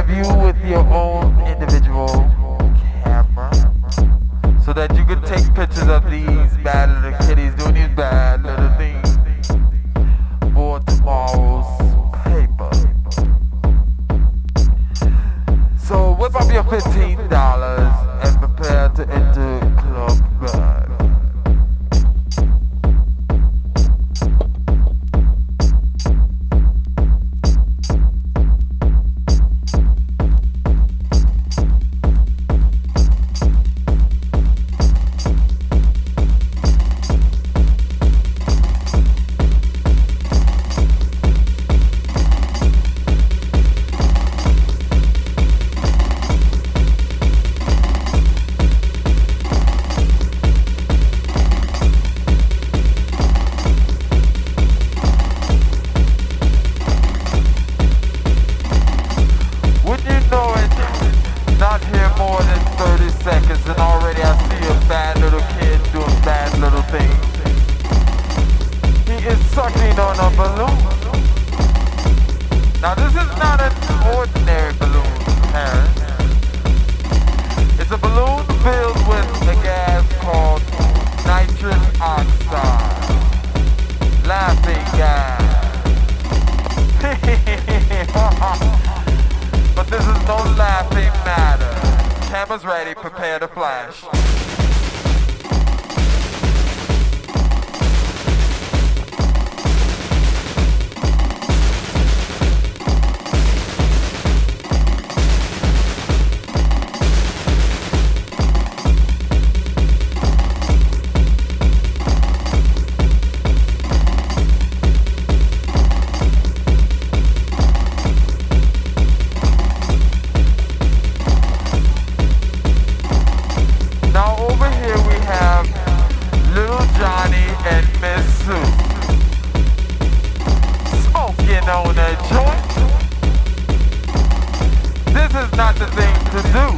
of you with your own individual camera so that you could take pictures of these bad little kitties doing these bad little things for tomorrow's paper. So whip up your $15 and prepare to enter Club Bud. And already I see a bad little kid doing bad little things. He is sucking on a balloon. Now this is not an ordinary balloon, parents. It's a balloon filled with a gas called nitrous oxide. Laughing gas. But this is no laughing matter. Cameras ready, prepare to flash. On a joint. This is not the thing to do.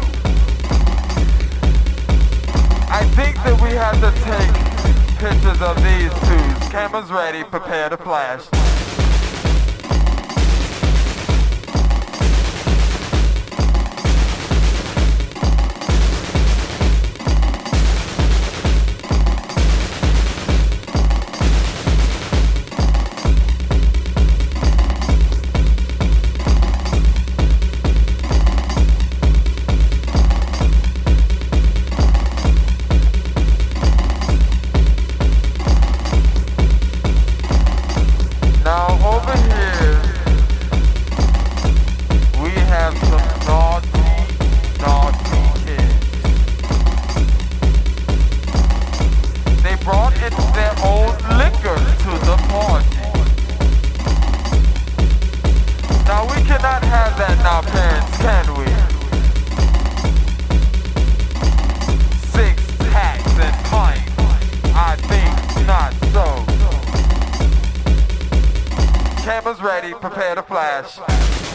I think that we have to take pictures of these two. Cameras ready, prepare to flash. Cameras ready, prepare to flash.